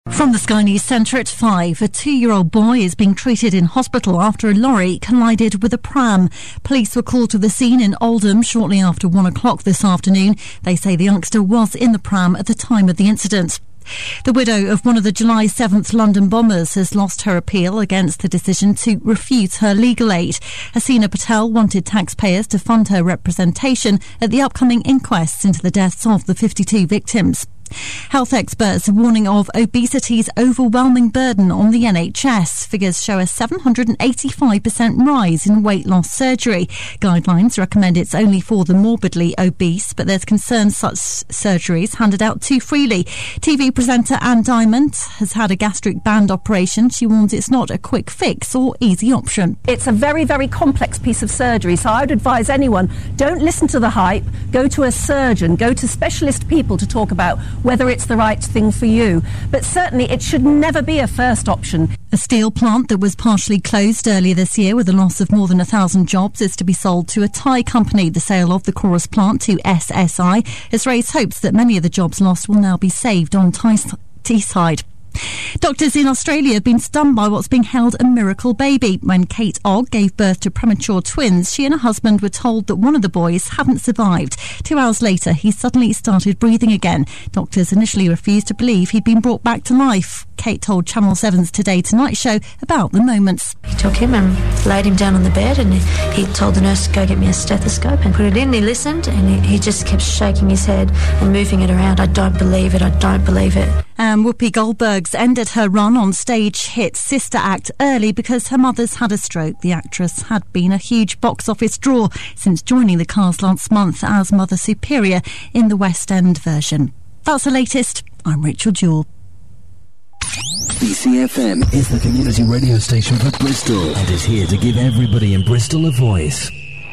From the Sky News Centre at 5, a 2-year-old boy is being treated in hospital after a lorry collided with a pram. Police were called to the scene in Oldham shortly after 1 o'clock this afternoon. They say the youngster was in the pram at the time of the incident. The widow of one of the July 7th London bombers has lost her appeal against the decision to refuse her legal aid. Hasina Patel wanted taxpayers to fund her representation at the upcoming inquests into the deaths of the 52 victims. Health experts are warning of obesity's overwhelming burden on the NHS. Figures show a 785% rise in weight loss surgery. Guidelines recommend it's only for the morbidly obese, but there's concern such surgeries handed out too freely. TV presenter Anne Diamond has had a gastric band operation. She warns it's not a quick fix or easy option. It's a very, very complex piece of surgery, so I would advise anyone, don't listen to the hype, go to a surgeon, go to specialist people to talk about whether it's the right thing for you. But certainly it should never be a first option. A steel plant that was partially closed earlier this year with a loss of more than 1,000 jobs is to be sold to a Thai company. The sale of the Chorus plant to SSI has raised hopes that many of the jobs lost will now be saved on Teesside. Doctors in Australia have been stunned by what's being hailed a miracle baby. When Kate Ogg gave birth to premature twins, she and her husband were told that one of the boys hadn't survived. 2 hours later, he suddenly started breathing again. Doctors initially refused to believe he'd been brought back to life. Kate told Channel 7's Today Tonight show about the moments. He took him and laid him down on the bed, and he told the nurse to go get me a stethoscope and put it in. He listened, and he just kept shaking his head and moving it around. I don't believe it, I don't believe it. Whoopi Goldberg's ended her run on stage hit Sister Act early because her mother's had a stroke. The actress had been a huge box office draw since joining the cast last month as Mother Superior in the West End version. That's the latest. I'm Rachel Jewell. BCFM is the community radio station for Bristol and is here to give everybody in Bristol a voice.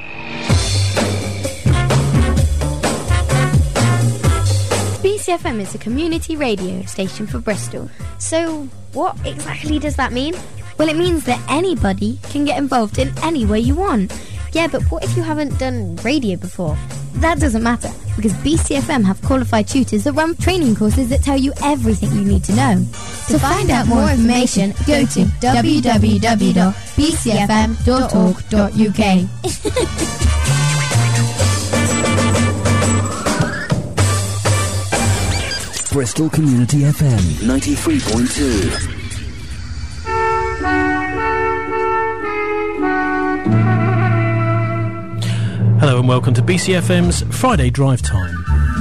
BCFM is a community radio station for Bristol. So what exactly does that mean? Well, it means that anybody can get involved in any way you want. Yeah, but what if you haven't done radio before? That doesn't matter, because BCFM have qualified tutors that run training courses that tell you everything you need to know. To find out more information, go to www.bcfm.org.uk. Bristol Community FM 93.2. Hello and welcome to BCFM's Friday Drive Time.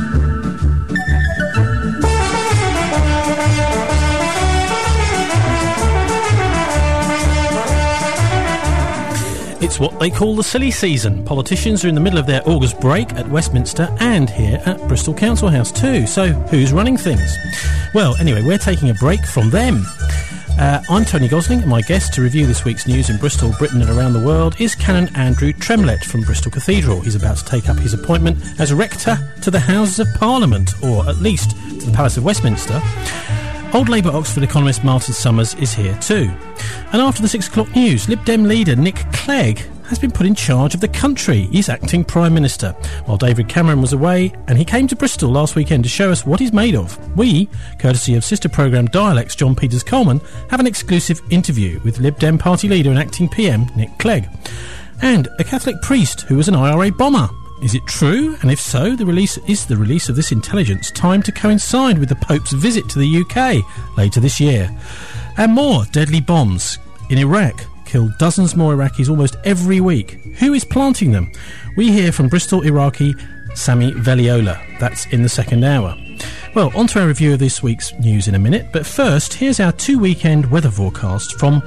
It's what they call the silly season. Politicians are in the middle of their August break at Westminster and here at Bristol Council House too. So who's running things? Well, anyway, we're taking a break from them. I'm Tony Gosling, and my guest to review this week's news in Bristol, Britain and around the world is Canon Andrew Tremlett from Bristol Cathedral. He's about to take up his appointment as rector to the Houses of Parliament, or at least to the Palace of Westminster. Old Labour Oxford economist Martin Summers is here too. And after the 6 o'clock news, Lib Dem leader Nick Clegg has been put in charge of the country. He's acting Prime Minister, while David Cameron was away, and he came to Bristol last weekend to show us what he's made of. We, courtesy of sister programme Dialects John Peters Coleman, have an exclusive interview with Lib Dem party leader and acting PM Nick Clegg. And a Catholic priest who was an IRA bomber. Is it true? And if so, the release of this intelligence timed to coincide with the Pope's visit to the UK later this year? And more deadly bombs in Iraq killed dozens more Iraqis almost every week. Who is planting them? We hear from Bristol Iraqi Sami Veliola. That's in the second hour. Well, on to our review of this week's news in a minute, but first, here's our 2-weekend weather forecast from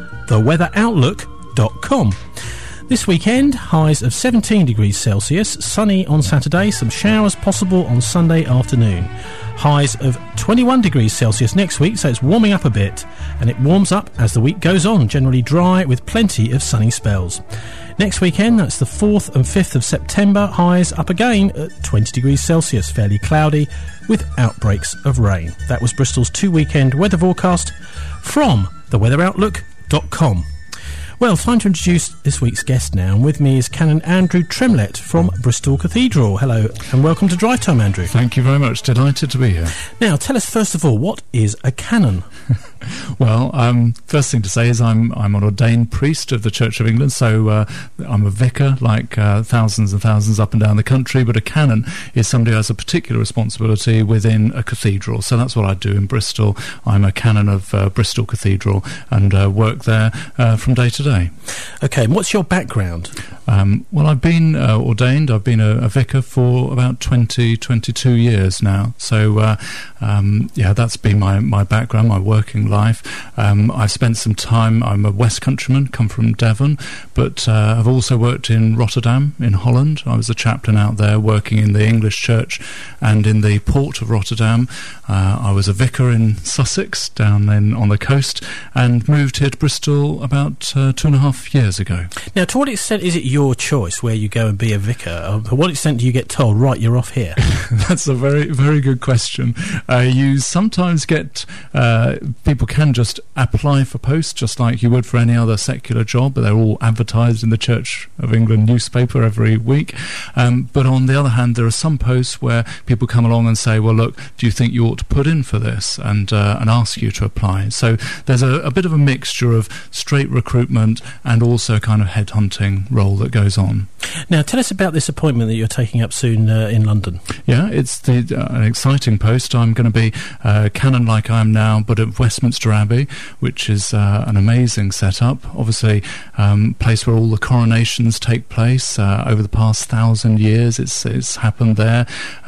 theweatheroutlook.com. This weekend, highs of 17 degrees Celsius, sunny on Saturday, some showers possible on Sunday afternoon. Highs of 21 degrees Celsius next week, so it's warming up a bit, and it warms up as the week goes on, generally dry with plenty of sunny spells. Next weekend, that's the 4th and 5th of September, highs up again at 20 degrees Celsius, fairly cloudy with outbreaks of rain. That was Bristol's 2-weekend weather forecast from theweatheroutlook.com. Well, time to introduce this week's guest now, and with me is Canon Andrew Tremlett from Bristol Cathedral. Hello, and welcome to Drive Time, Andrew. Thank you very much. Delighted to be here. Now, tell us first of all, what is a canon? Well, first thing to say is I'm an ordained priest of the Church of England, so I'm a vicar, like thousands and thousands up and down the country, but a canon is somebody who has a particular responsibility within a cathedral. So that's what I do in Bristol. I'm a canon of Bristol Cathedral and work there from day to day. Okay, and what's your background? Well, I've been ordained. I've been a vicar for about 22 years now. So, that's been my background, my working life. I've spent some time, I'm a West Countryman, come from Devon, but I've also worked in Rotterdam, in Holland. I was a chaplain out there working in the English church and in the port of Rotterdam. I was a vicar in Sussex, down on the coast, and moved here to Bristol about 2.5 years ago. Now, to what extent is it your choice where you go and be a vicar? To what extent do you get told, right, you're off here? That's a very, very good question. You sometimes get... people can just apply for posts just like you would for any other secular job, but they're all advertised in the Church of England newspaper every week. But on the other hand, there are some posts where people come along and say, well, look, do you think you ought to put in for this, and ask you to apply. So there's a bit of a mixture of straight recruitment and also kind of headhunting role that goes on. Now, tell us about this appointment that you're taking up soon in London. Yeah, it's an exciting post. I'm going to be canon like I am now, but at Westminster Abbey, which is an amazing setup. Obviously, place where all the coronations take place over the past 1,000 years. It's happened there.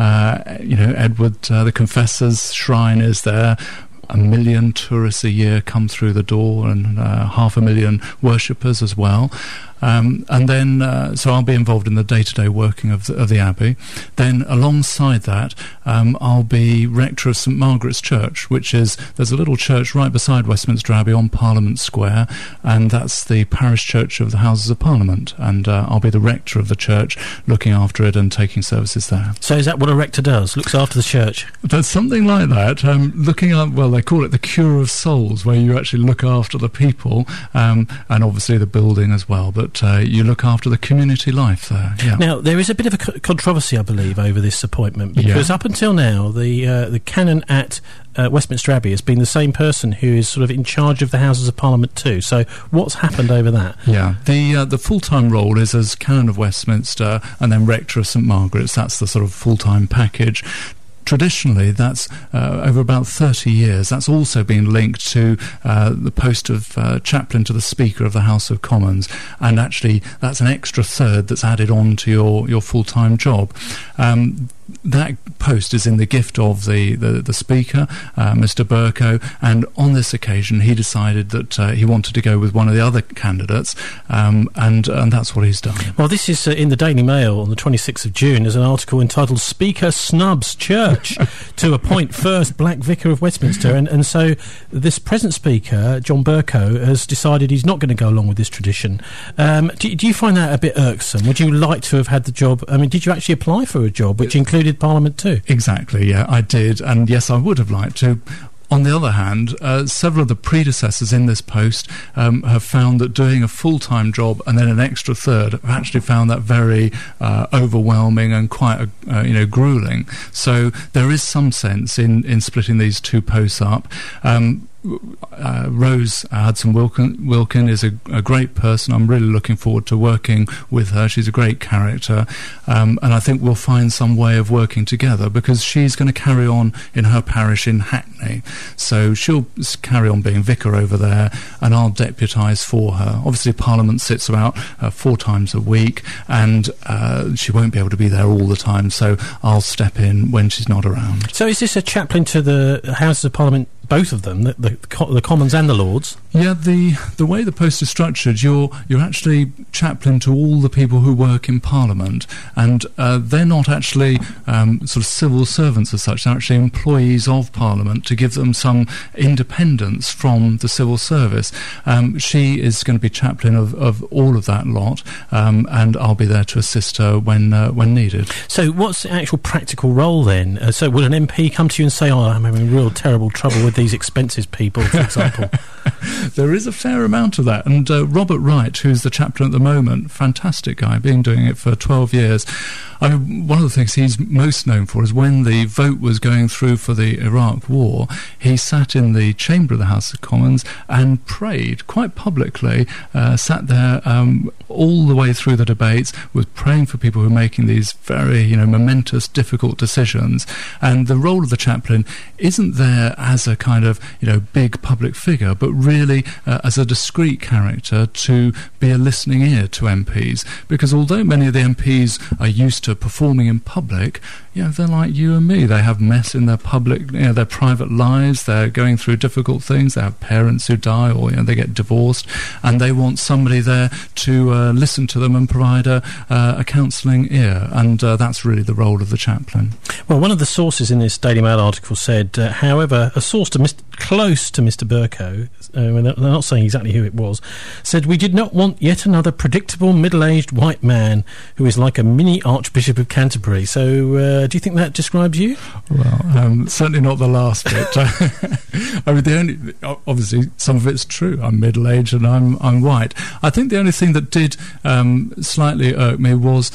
Edward the Confessor's shrine is there. 1 million tourists a year come through the door, and 500,000 worshippers as well. And then, so I'll be involved in the day-to-day working of the Abbey. Then, alongside that, I'll be rector of St Margaret's Church, there's a little church right beside Westminster Abbey on Parliament Square, and that's the parish church of the Houses of Parliament. And I'll be the rector of the church, looking after it and taking services there. So is that what a rector does, looks after the church? There's something like that. Looking at, well, they call it the cure of souls, where you actually look after the people, and obviously the building as well. But you look after the community life there. Yeah. Now, there is a bit of a controversy, I believe, over this appointment, because up until now, the canon at Westminster Abbey has been the same person who is sort of in charge of the Houses of Parliament too. So what's happened over that? Yeah, the full-time role is as canon of Westminster and then rector of St Margaret's. That's the sort of full-time package. Traditionally, that's over about 30 years. That's also been linked to the post of chaplain to the Speaker of the House of Commons, and actually that's an extra third that's added on to your full-time job. That post is in the gift of the Speaker, Mr Bercow, and on this occasion he decided that he wanted to go with one of the other candidates, and that's what he's done. Well, this is in the Daily Mail on the 26th of June. There's an article entitled "Speaker Snubs Church to Appoint First Black Vicar of Westminster," and so this present Speaker, John Bercow, has decided he's not going to go along with this tradition. Do you find that a bit irksome? Would you like to have had the job? I mean, did you actually apply for a job which included Parliament too? Exactly, yeah, I did, and yes, I would have liked to. On the other hand, several of the predecessors in this post have found that doing a full-time job and then an extra third have actually found that very overwhelming and quite grueling. So there is some sense in splitting these two posts up. Rose Hudson Wilkin is a great person. I'm really looking forward to working with her. She's a great character, and I think we'll find some way of working together, because she's going to carry on in her parish in Hackney, so she'll carry on being vicar over there, and I'll deputise for her. Obviously Parliament sits about 4 times a week, and she won't be able to be there all the time, so I'll step in when she's not around. So is this a chaplain to the Houses of Parliament, both of them, the Commons and the Lords? Yeah, the way the post is structured, you're actually chaplain to all the people who work in Parliament, and they're not actually sort of civil servants as such. They're actually employees of Parliament to give them some independence from the civil service. She is going to be chaplain of all of that lot, and I'll be there to assist her when needed. So what's the actual practical role then? So will an MP come to you and say, "Oh, I'm having real terrible trouble with these expenses people," for example? There is a fair amount of that. And Robert Wright, who's the chaplain at the moment, fantastic guy, been doing it for 12 years. I mean, one of the things he's most known for is when the vote was going through for the Iraq War, he sat in the chamber of the House of Commons and prayed quite publicly, sat there all the way through the debates, was praying for people who are making these very, momentous, difficult decisions. And the role of the chaplain isn't there as a kind of, big public figure, but really as a discreet character to be a listening ear to MPs. Because although many of the MPs are used to performing in public, they're like you and me. They have mess in their public, their private lives. They're going through difficult things. They have parents who die, or they get divorced, and they want somebody there to listen to them and provide a counselling ear. And that's really the role of the chaplain. Well, one of the sources in this Daily Mail article said, however, a source close to Mr. Burko, they're not saying exactly who it was, said, "We did not want yet another predictable middle-aged white man who is like a mini Archbishop of Canterbury." So do you think that describes you? Well, certainly not the last bit. I mean, obviously some of it's true. I'm middle-aged and I'm white. I think the only thing that did slightly irk me was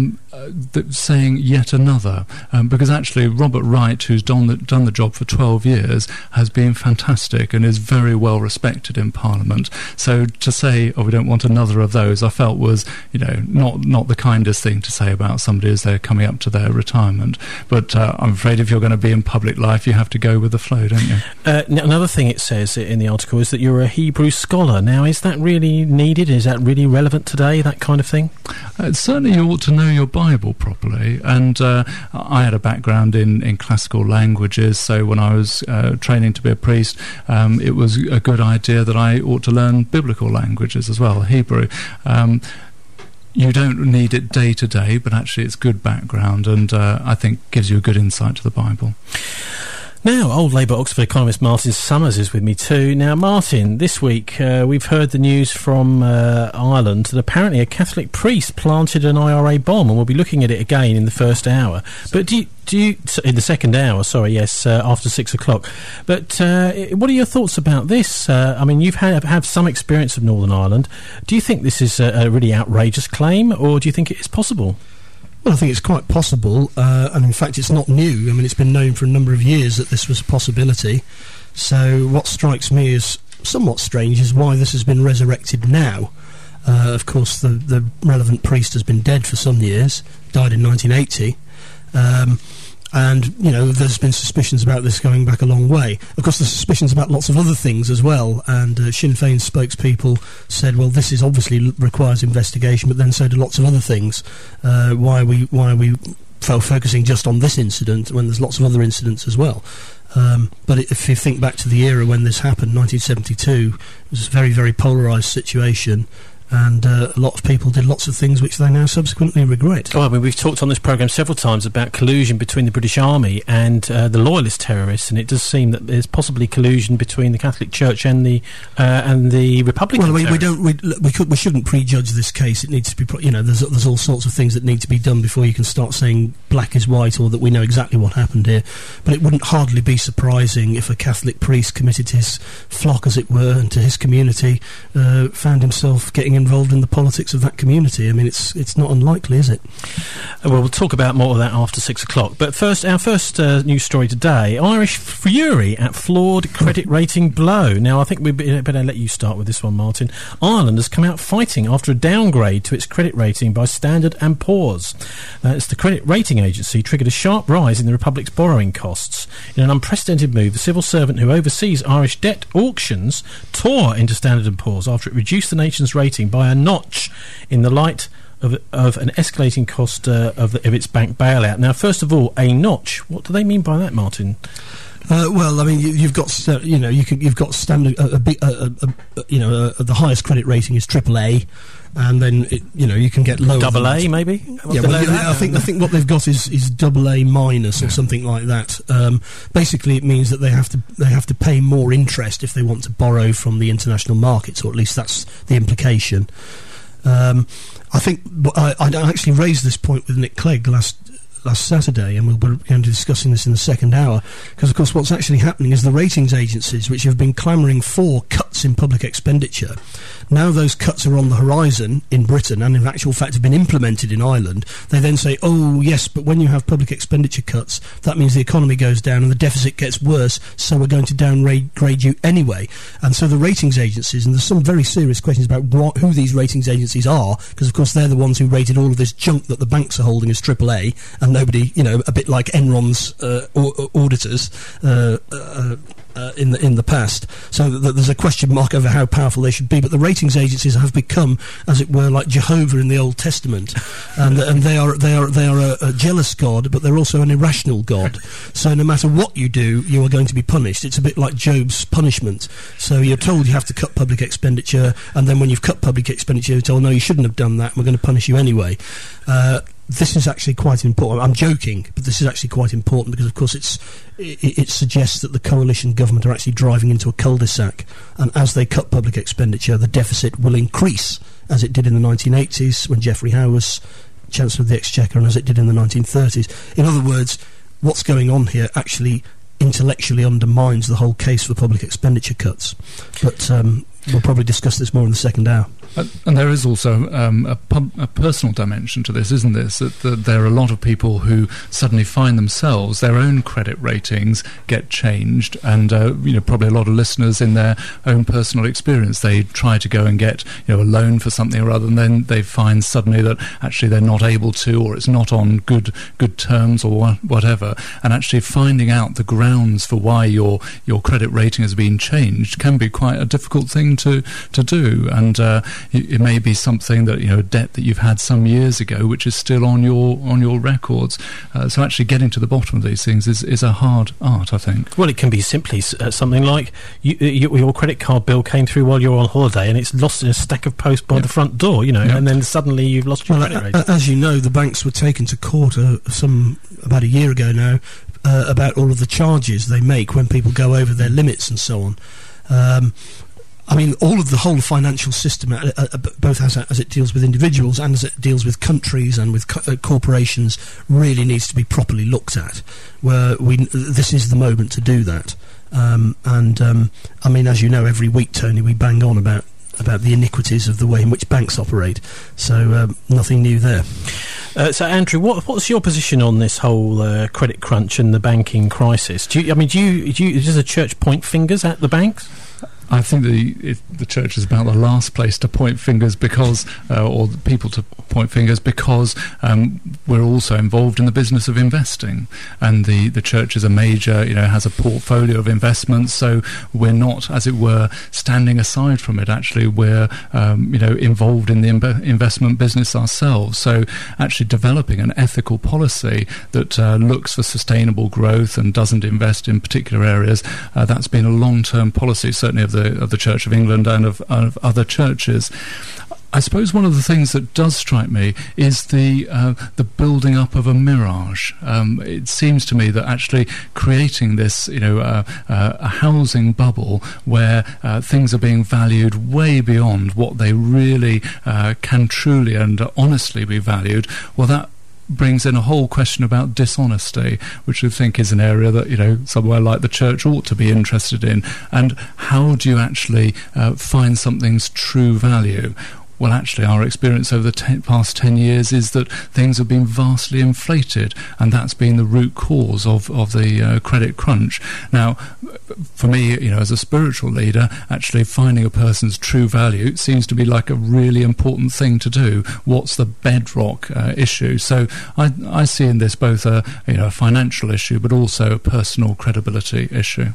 saying yet another, because actually Robert Wright, who's done the job for 12 years, has been fantastic and is very well respected in Parliament. So to say, we don't want another of those, I felt was, not the kindest thing to say about somebody as they're coming up to their retirement. But I'm afraid if you're going to be in public life, you have to go with the flow, don't you? Now, another thing it says in the article is that you're a Hebrew scholar. Now, is that really needed? Is that really relevant today, that kind of thing? Certainly you ought to know your Bible properly, and I had a background in classical languages, so when I was training to be a priest, it was a good idea that I ought to learn biblical languages as well, Hebrew. You don't need it day to day, but actually it's good background, and I think gives you a good insight to the Bible. Now, old Labour Oxford economist Martin Summers is with me too. Now, Martin, this week we've heard the news from Ireland that apparently a Catholic priest planted an IRA bomb, and we'll be looking at it again in the first hour. But do you in the second hour? Sorry, yes, after 6 o'clock. But what are your thoughts about this? I mean, you've have some experience of Northern Ireland. Do you think this is a really outrageous claim, or do you think it is possible? Well, I think it's quite possible, and in fact it's not new. I mean, it's been known for a number of years that this was a possibility. So what strikes me as somewhat strange is why this has been resurrected now. Of course, the relevant priest has been dead for some years, died in 1980, and, there's been suspicions about this going back a long way. Of course, there's suspicions about lots of other things as well, and Sinn Féin spokespeople said, well, this is obviously requires investigation, but then so do lots of other things. Why are we focusing just on this incident when there's lots of other incidents as well? But if you think back to the era when this happened, 1972, it was a very, very polarised situation. And a lot of people did lots of things which they now subsequently regret. Oh, I mean, we've talked on this programme several times about collusion between the British Army and the loyalist terrorists, and it does seem that there's possibly collusion between the Catholic Church and the Republican. Well, we shouldn't prejudge this case. It needs to be, there's all sorts of things that need to be done before you can start saying black is white or that we know exactly what happened here. But it wouldn't hardly be surprising if a Catholic priest committed to his flock, as it were, and to his community, found himself getting involved in the politics of that community. I mean, it's not unlikely, is it? Well, we'll talk about more of that after 6 o'clock. But first, our first news story today, Irish fury at flawed credit rating blow. Now, I think we better let you start with this one, Martin. Ireland has come out fighting after a downgrade to its credit rating by Standard & Poor's. It's the credit rating agency triggered a sharp rise in the Republic's borrowing costs. In an unprecedented move, the civil servant who oversees Irish debt auctions tore into Standard & Poor's after it reduced the nation's rating by a notch in the light of an escalating cost of its bank bailout. Now, first of all, a notch. What do they mean by that, Martin? Well, I mean, you've got you've got standard. The highest credit rating is AAA, and then you can get lower. AA, maybe. Yeah, I think what they've got is AA minus or something like that. Basically, it means that they have to pay more interest if they want to borrow from the international markets, or at least that's the implication. I think I actually raised this point with Nick Clegg last last Saturday, and we're going to be discussing this in the second hour, because, of course, what's actually happening is the ratings agencies, which have been clamouring for cuts in public expenditure, now those cuts are on the horizon in Britain and, in actual fact, have been implemented in Ireland. They then say, oh, yes, but when you have public expenditure cuts, that means the economy goes down and the deficit gets worse, so we're going to downgrade you anyway. And so the ratings agencies, and there's some very serious questions about who these ratings agencies are, because, of course, they're the ones who rated all of this junk that the banks are holding as AAA, and nobody, a bit like Enron's auditors in the past. So there's a question mark over how powerful they should be. But the ratings agencies have become, as it were, like Jehovah in the Old Testament, and they are a jealous God, but they're also an irrational God. So no matter what you do, you are going to be punished. It's a bit like Job's punishment. So you're told you have to cut public expenditure, and then when you've cut public expenditure, you're told, no, you shouldn't have done that, and we're going to punish you anyway. This is actually quite important. I'm joking, but this is actually quite important because, of course, it suggests that the coalition government are actually driving into a cul-de-sac, and as they cut public expenditure, the deficit will increase, as it did in the 1980s when Geoffrey Howe was Chancellor of the Exchequer, and as it did in the 1930s. In other words, what's going on here actually intellectually undermines the whole case for public expenditure cuts. But we'll probably discuss this more in the second hour. And there is also a personal dimension to this, isn't there? That there are a lot of people who suddenly find themselves, their own credit ratings get changed, and probably a lot of listeners in their own personal experience, they try to go and get a loan for something or other, and then they find suddenly that actually they're not able to, or it's not on good terms or whatever, and actually finding out the grounds for why your credit rating has been changed can be quite a difficult thing to do, and it may be something that a debt that you've had some years ago, which is still on your records. So actually getting to the bottom of these things is a hard art, I think. Well, it can be simply something like your credit card bill came through while you're on holiday, and it's lost in a stack of post by the front door. And then suddenly you've lost your credit rating. As you know, the banks were taken to court about a year ago now about all of the charges they make when people go over their limits and so on. The whole financial system, both as it deals with individuals and as it deals with countries and with corporations, really needs to be properly looked at. This is the moment to do that. As you know, every week, Tony, we bang on about the iniquities of the way in which banks operate. So nothing new there. So, Andrew, what's your position on this whole credit crunch and the banking crisis? Does the church point fingers at the banks? I think the church is about the last place to point fingers because, or the people to point fingers because we're also involved in the business of investing, and the church is a major, has a portfolio of investments. So we're not, as it were, standing aside from it. Actually, we're involved in the investment business ourselves. So actually developing an ethical policy that looks for sustainable growth and doesn't invest in particular areas, that's been a long-term policy, certainly of the Church of England and of other churches. I suppose one of the things that does strike me is the building up of a mirage. It seems to me that actually creating this, a housing bubble where things are being valued way beyond what they really can truly and honestly be valued, well, that brings in a whole question about dishonesty, which I think is an area that somewhere like the church ought to be interested in. And how do you actually find something's true value? Well, actually, our experience over the past 10 years is that things have been vastly inflated, and that's been the root cause of the credit crunch. Now, for me, as a spiritual leader, actually finding a person's true value seems to be like a really important thing to do. What's the bedrock issue? So I see in this both a financial issue, but also a personal credibility issue.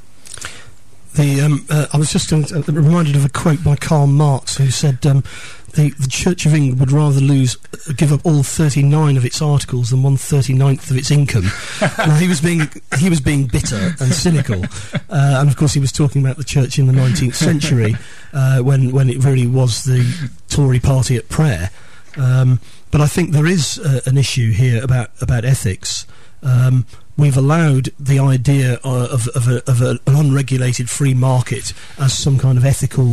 I was just reminded of a quote by Karl Marx, who said the Church of England would rather give up all 39 of its articles than 1/39 of its income. Now, he was being bitter and cynical, and of course he was talking about the church in the 19th century when it really was the Tory party at prayer. But I think there is an issue here about ethics. We've allowed the idea of an unregulated free market as some kind of ethical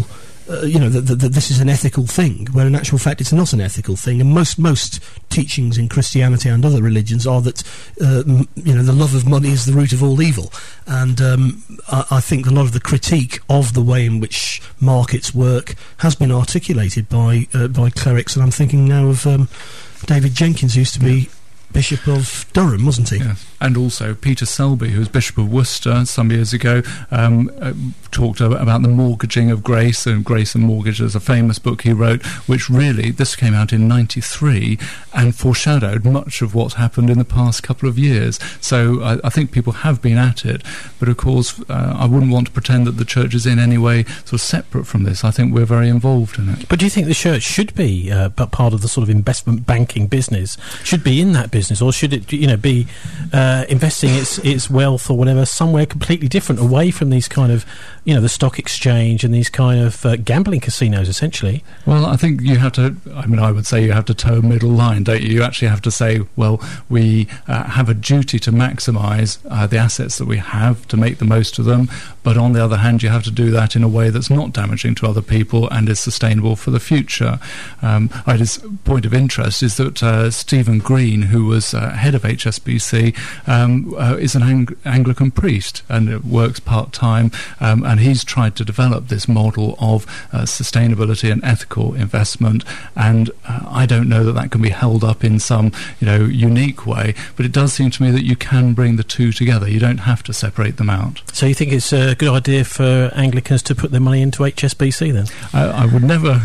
that this is an ethical thing, where in actual fact it's not an ethical thing. And most teachings in Christianity and other religions are that the love of money is the root of all evil. And I think a lot of the critique of the way in which markets work has been articulated by clerics. And I'm thinking now of David Jenkins, who used to be Bishop of Durham, wasn't he? Yes. And also Peter Selby, who was Bishop of Worcester some years ago, talked about the mortgaging of grace, and Grace and Mortgage is a famous book he wrote, which really, this came out in 93 and foreshadowed much of what's happened in the past couple of years. So I think people have been at it, but of course I wouldn't want to pretend that the church is in any way sort of separate from this. I think we're very involved in it. But do you think the church should be part of the sort of investment banking business, should be in that business, or should it be investing its wealth or whatever somewhere completely different, away from these kind of the stock exchange and these kind of gambling casinos, essentially? Well, I think you have to, I would say you have to toe a middle line, don't you? You actually have to say, well, we have a duty to maximise the assets that we have, to make the most of them, but on the other hand you have to do that in a way that's not damaging to other people and is sustainable for the future. His point of interest is that Stephen Green, who was head of HSBC, is an Anglican priest and works part-time, and he's tried to develop this model of sustainability and ethical investment, and I don't know that can be held up in some unique way, but it does seem to me that you can bring the two together. You don't have to separate them out. So you think it's a good idea for Anglicans to put their money into HSBC then? I would never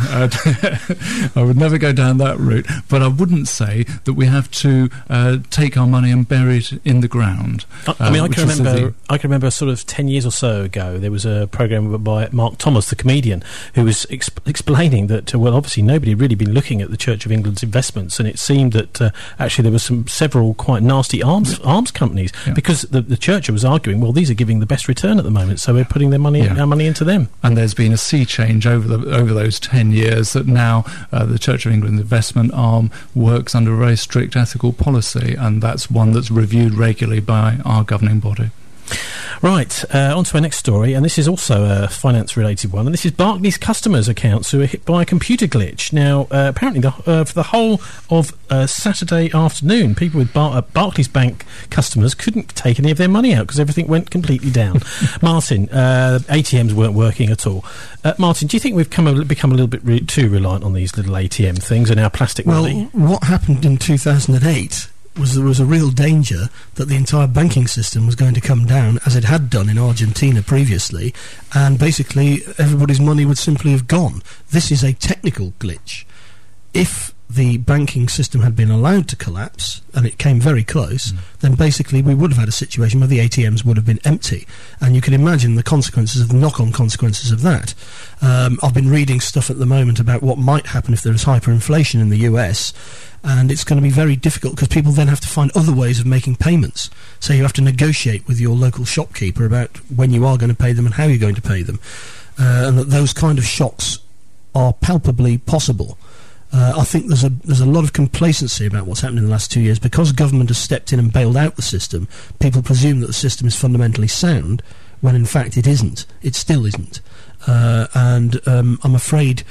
I would never go down that route, but I wouldn't say that we have to take our money and bury it in the ground. I can remember sort of 10 years or so ago there was a programme by Mark Thomas, the comedian, who was explaining that obviously nobody had really been looking at the Church of England's investments, and it seemed that actually there were several quite nasty arms companies, because the church was arguing, well, these are giving the best return at the moment, so we're putting our money into them. And there's been a sea change over those 10 years that now the Church of England investment arm works under a very strict ethical policy, and that's one that's reviewed regularly by our governing body. Right, on to our next story, and this is also a finance-related one, and this is Barclays customers' accounts who were hit by a computer glitch. Now, apparently, for the whole of Saturday afternoon, people with Barclays Bank customers couldn't take any of their money out because everything went completely down. Martin, ATMs weren't working at all. Martin, do you think we've become a little bit too reliant on these little ATM things and our plastic money? Well, what happened in 2008... there was a real danger that the entire banking system was going to come down, as it had done in Argentina previously, and basically everybody's money would simply have gone. This is a technical glitch. If the banking system had been allowed to collapse, and it came very close, then basically we would have had a situation where the ATMs would have been empty. And you can imagine the consequences, the knock-on consequences of that. I've been reading stuff at the moment about what might happen if there is hyperinflation in the US, and it's going to be very difficult because people then have to find other ways of making payments. So you have to negotiate with your local shopkeeper about when you are going to pay them and how you're going to pay them. And that those kind of shocks are palpably possible. I think there's a lot of complacency about what's happened in the last 2 years. Because government has stepped in and bailed out the system, people presume that the system is fundamentally sound, when in fact it isn't. It still isn't. And I'm afraid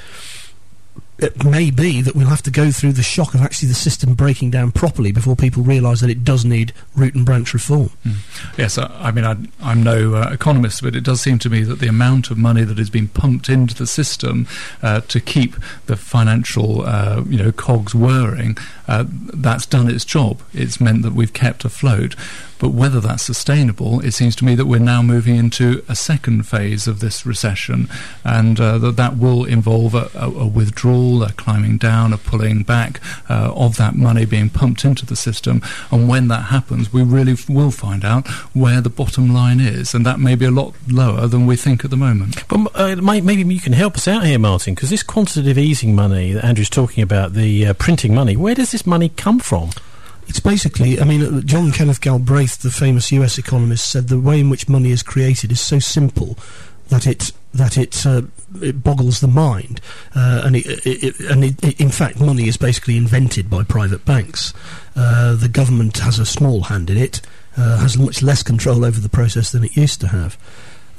it may be that we'll have to go through the shock of actually the system breaking down properly before people realise that it does need root and branch reform. Yes, I'm no economist, but it does seem to me that the amount of money that has been pumped into the system to keep the financial cogs whirring, that's done its job. It's meant that we've kept afloat. But whether that's sustainable, it seems to me that we're now moving into a second phase of this recession, and that will involve a withdrawal, a climbing down, a pulling back of that money being pumped into the system. And when that happens, we really will find out where the bottom line is, and that may be a lot lower than we think at the moment. But maybe you can help us out here, Martin, because this quantitative easing money that Andrew's talking about, the printing money, where does this money come from? It's basically, John Kenneth Galbraith, the famous US economist, said the way in which money is created is so simple that it boggles the mind. And in fact, money is basically invented by private banks. The government has a small hand in it, has much less control over the process than it used to have.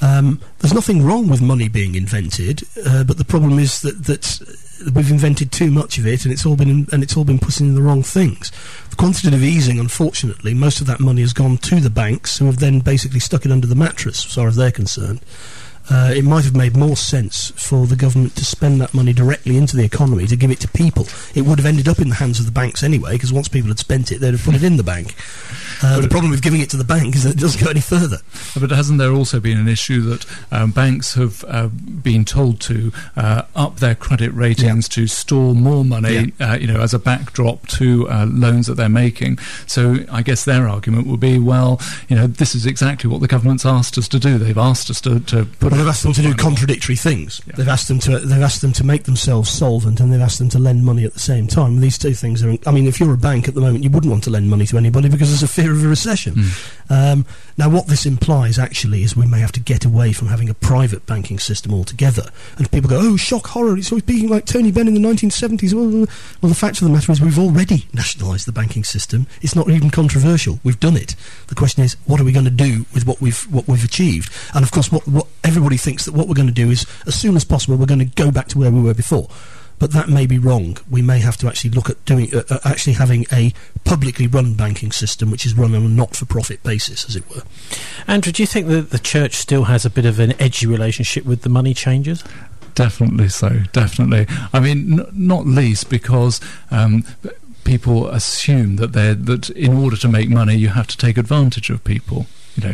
There's nothing wrong with money being invented, but the problem is that we've invented too much of it, and it's all been put in the wrong things. The quantitative easing, unfortunately, most of that money has gone to the banks, who have then basically stuck it under the mattress, as far as they're concerned. It might have made more sense for the government to spend that money directly into the economy, to give it to people. It would have ended up in the hands of the banks anyway, because once people had spent it, they'd have put it in the bank. The problem with giving it to the bank is that it doesn't go any further. But hasn't there also been an issue that banks have been told to up their credit ratings to store more money, as a backdrop to loans that they're making? So I guess their argument would be, well, this is exactly what the government's asked us to do. They've asked us to put. They've asked them to do contradictory things. Yeah. They've asked them to make themselves solvent, and they've asked them to lend money at the same time. These two things are. I mean, if you're a bank at the moment, you wouldn't want to lend money to anybody because there's a fear of a recession. Now, what this implies actually is we may have to get away from having a private banking system altogether. And people go, "Oh, shock, horror! It's always speaking like Tony Benn in the 1970s." Well, the fact of the matter is, we've already nationalised the banking system. It's not even controversial. We've done it. The question is, what are we going to do with what we've achieved? And of course, what everybody thinks that what we're going to do is, as soon as possible, we're going to go back to where we were before. But that may be wrong. We may have to actually look at actually having a publicly run banking system which is run on a not-for-profit basis, as it were. Andrew, do you think that the church still has a bit of an edgy relationship with the money changers? Definitely so, definitely. I mean, not least because people assume that in order to make money you have to take advantage of people.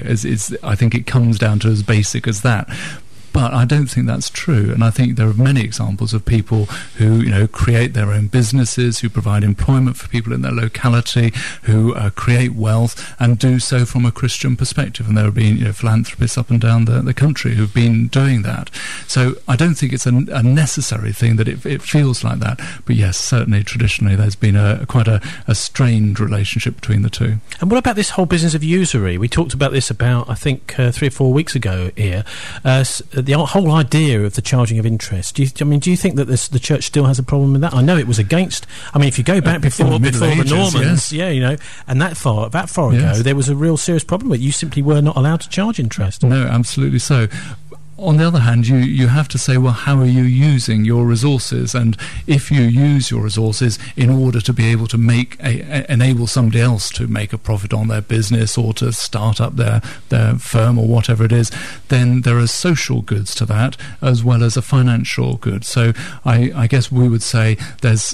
I think it comes down to as basic as that. But I don't think that's true, and I think there are many examples of people who, create their own businesses, who provide employment for people in their locality, who create wealth, and do so from a Christian perspective. And there have been, philanthropists up and down the country who've been doing that. So I don't think it's a necessary thing that it feels like that. But yes, certainly traditionally there's been quite a strained relationship between the two. And what about this whole business of usury? We talked about this I think 3 or 4 weeks ago here. The whole idea of the charging of interest. Do you think that the church still has a problem with that? I know it was against. I mean, if you go back before the Normans, yes. And that far ago, there was a real serious problem with it. You simply were not allowed to charge interest. No, absolutely so. On the other hand, you have to say, well, how are you using your resources? And if you use your resources in order to be able to enable somebody else to make a profit on their business or to start up their firm or whatever it is, then there are social goods to that as well as a financial good. So I guess we would say there's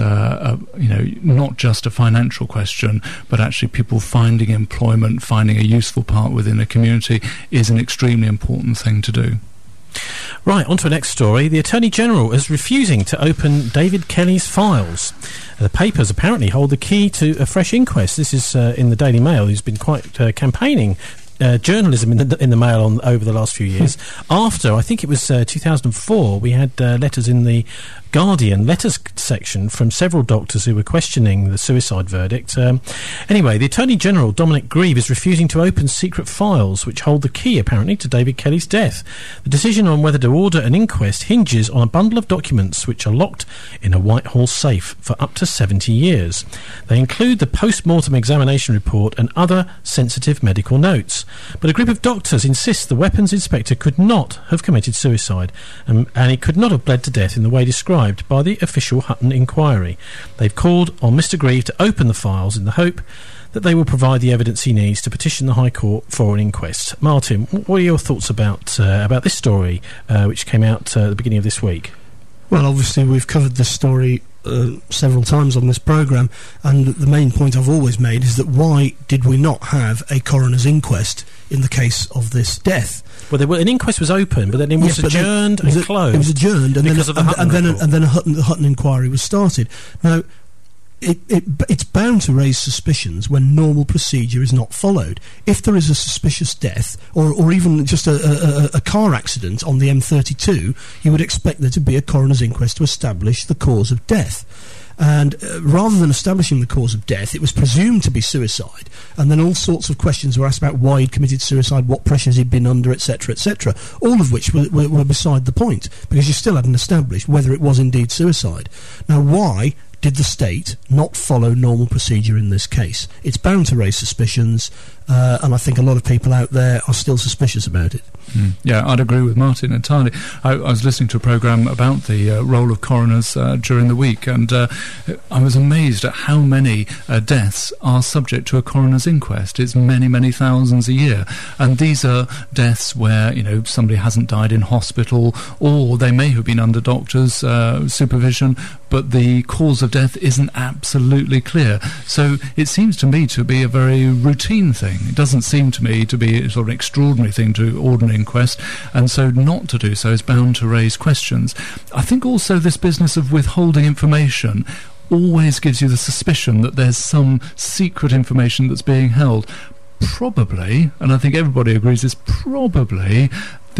not just a financial question, but actually people finding employment, finding a useful part within a community is an extremely important thing to do. Right, on to the next story. The Attorney General is refusing to open David Kelly's files. The papers apparently hold the key to a fresh inquest. This is in the Daily Mail, who's been quite campaigning journalism in the Mail over the last few years. After, I think it was 2004, we had letters in the Guardian letters section from several doctors who were questioning the suicide verdict. Anyway, the Attorney General, Dominic Grieve, is refusing to open secret files which hold the key, apparently, to David Kelly's death. The decision on whether to order an inquest hinges on a bundle of documents which are locked in a Whitehall safe for up to 70 years. They include the post-mortem examination report and other sensitive medical notes. But a group of doctors insist the weapons inspector could not have committed suicide, and he could not have bled to death in the way described by the official Hutton inquiry. They've called on Mr. Grieve to open the files in the hope that they will provide the evidence he needs to petition the High Court for an inquest. Martin, what are your thoughts about this story, which came out at the beginning of this week? Well, obviously we've covered this story several times on this programme, and the main point I've always made is that why did we not have a coroner's inquest in the case of this death? Well, an inquest was open, but then it was adjourned and closed. It was adjourned, and then a Hutton inquiry was started. Now, it's bound to raise suspicions when normal procedure is not followed. If there is a suspicious death, or even just a car accident on the M32, you would expect there to be a coroner's inquest to establish the cause of death. And rather than establishing the cause of death, it was presumed to be suicide, and then all sorts of questions were asked about why he'd committed suicide, what pressures he'd been under, etc., etc., all of which were beside the point, because you still hadn't established whether it was indeed suicide. Now, why did the state not follow normal procedure in this case? It's bound to raise suspicions, and I think a lot of people out there are still suspicious about it. Yeah, I'd agree with Martin entirely. I was listening to a programme about the role of coroners during the week, and I was amazed at how many deaths are subject to a coroner's inquest. It's many, many thousands a year, and these are deaths where, you know, somebody hasn't died in hospital, or they may have been under doctor's supervision, but the cause of death isn't absolutely clear. So it seems to me to be a very routine thing. It doesn't seem to me to be a sort of extraordinary thing to order an inquest, and so not to do so is bound to raise questions. I think also this business of withholding information always gives you the suspicion that there's some secret information that's being held. Probably, and I think everybody agrees, is probably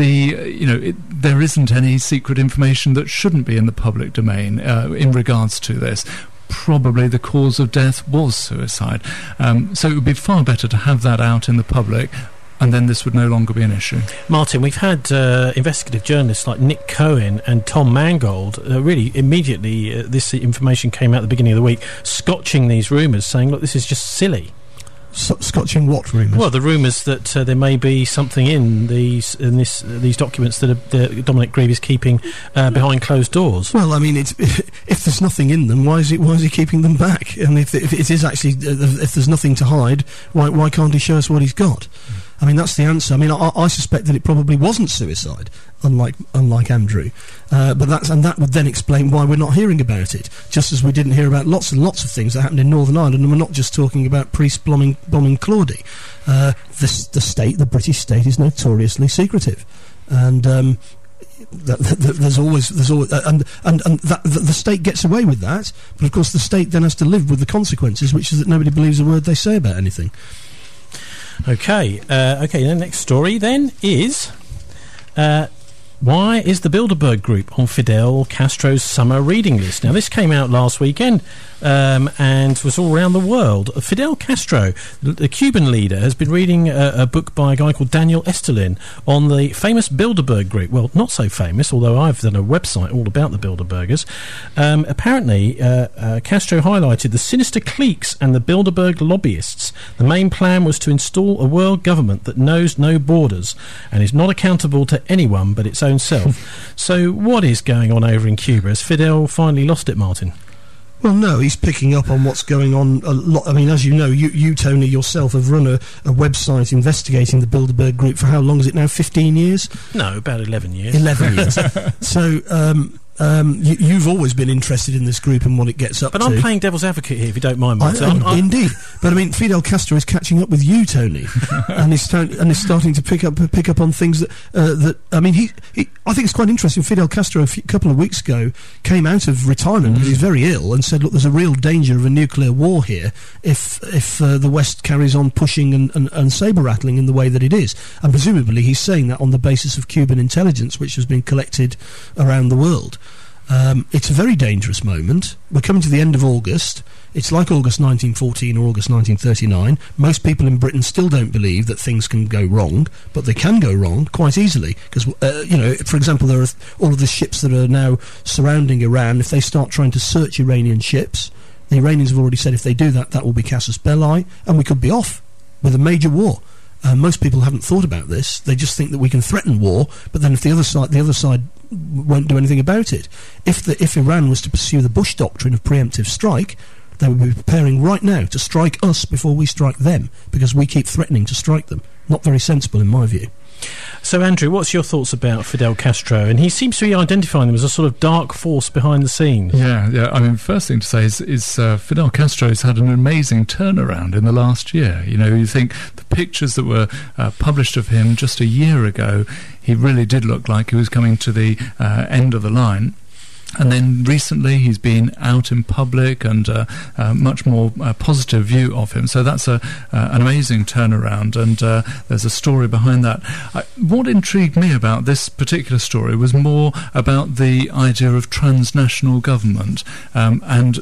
there isn't any secret information that shouldn't be in the public domain in regards to this. Probably the cause of death was suicide. So it would be far better to have that out in the public, and then this would no longer be an issue. Martin, we've had investigative journalists like Nick Cohen and Tom Mangold really immediately, this information came out at the beginning of the week, scotching these rumours, saying, look, this is just silly. Scotching what rumours? Well, the rumours that there may be something in these documents that Dominic Grieve is keeping behind closed doors. Well, I mean, if there's nothing in them, why is he keeping them back? And if it is actually if there's nothing to hide, why can't he show us what he's got? I mean, that's the answer. I mean, I suspect that it probably wasn't suicide, unlike Andrew, but that would then explain why we're not hearing about it. Just as we didn't hear about lots and lots of things that happened in Northern Ireland, and we're not just talking about priests bombing Claudie. The British state, is notoriously secretive, and there's always and the state gets away with that, but of course the state then has to live with the consequences, which is that nobody believes a word they say about anything. Okay, the next story then is why is the Bilderberg Group on Fidel Castro's summer reading list? Now, this came out last weekend and was all around the world. Fidel Castro, the Cuban leader, has been reading a book by a guy called Daniel Esterlin on the famous Bilderberg Group. Well, not so famous, although I've done a website all about the Bilderbergers. Apparently, Castro highlighted the sinister cliques and the Bilderberg lobbyists. The main plan was to install a world government that knows no borders and is not accountable to anyone but its own self. So what is going on over in Cuba? Has Fidel finally lost it, Martin? Well, no, he's picking up on what's going on a lot. I mean, as you know, you Tony, yourself have run a website investigating the Bilderberg Group for how long is it now, 15 years? No, about 11 years. 11 years. So, you've always been interested in this group and what it gets up to. But I'm playing devil's advocate here, if you don't mind, Martin. Indeed. But I mean, Fidel Castro is catching up with you, Tony, and is starting to pick up on things that I mean, I think it's quite interesting. Fidel Castro, a couple of weeks ago, came out of retirement because he's very ill and said, look, there's a real danger of a nuclear war here if the West carries on pushing and sabre-rattling in the way that it is. And presumably he's saying that on the basis of Cuban intelligence, which has been collected around the world. It's a very dangerous moment. We're coming to the end of August. It's like August 1914 or August 1939. Most people in Britain still don't believe that things can go wrong, but they can go wrong quite easily. Because, for example, there are all of the ships that are now surrounding Iran. If they start trying to search Iranian ships, the Iranians have already said if they do that, that will be casus belli, and we could be off with a major war. Most people haven't thought about this. They just think that we can threaten war, but then if the other side won't do anything about it. If Iran was to pursue the Bush doctrine of preemptive strike, they would be preparing right now to strike us before we strike them, because we keep threatening to strike them. Not very sensible, in my view. So, Andrew, what's your thoughts about Fidel Castro? And he seems to be identifying them as a sort of dark force behind the scenes. Yeah. I mean, first thing to say is Fidel Castro's had an amazing turnaround in the last year. You know, you think the pictures that were published of him just a year ago, he really did look like he was coming to the end of the line. And then recently he's been out in public and much more positive view of him. So that's an amazing turnaround, and there's a story behind that. What intrigued me about this particular story was more about the idea of transnational government and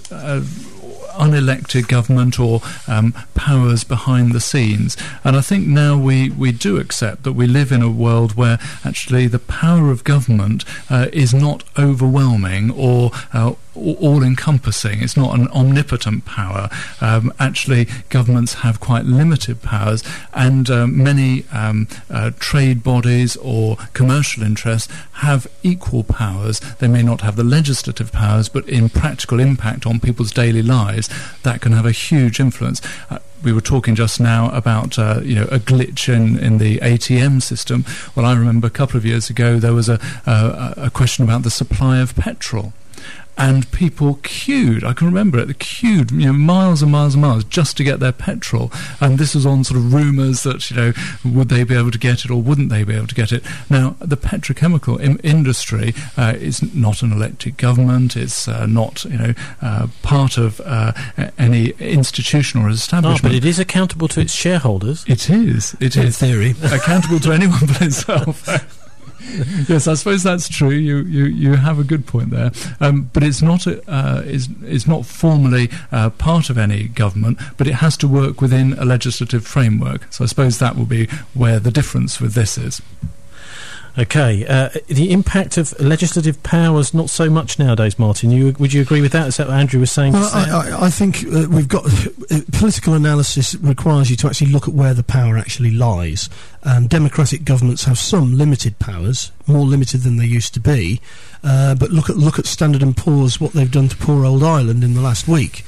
unelected government or powers behind the scenes. And I think now we do accept that we live in a world where actually the power of government is not overwhelming or all-encompassing. It's not an omnipotent power. Actually, governments have quite limited powers, and many trade bodies or commercial interests have equal powers. They may not have the legislative powers, but in practical impact on people's daily lives, that can have a huge influence. We were talking just now about a glitch in the ATM system. Well, I remember a couple of years ago there was a question about the supply of petrol. And people queued, I can remember it, queued miles and miles and miles just to get their petrol. And this was on sort of rumours that, would they be able to get it or wouldn't they be able to get it? Now, the petrochemical industry is not an elected government. It's not, part of any institution or establishment. But it is accountable to its shareholders. It is. In theory. Accountable to anyone but itself. Yes, I suppose that's true. You have a good point there, but it's not is not formally part of any government, but it has to work within a legislative framework. So I suppose that will be where the difference with this is. Okay, the impact of legislative powers, not so much nowadays, Martin. Would you agree with that? Is that what Andrew was saying? Well, I think we've got political analysis requires you to actually look at where the power actually lies. And democratic governments have some limited powers, more limited than they used to be. But look at Standard & Poor's, what they've done to poor old Ireland in the last week.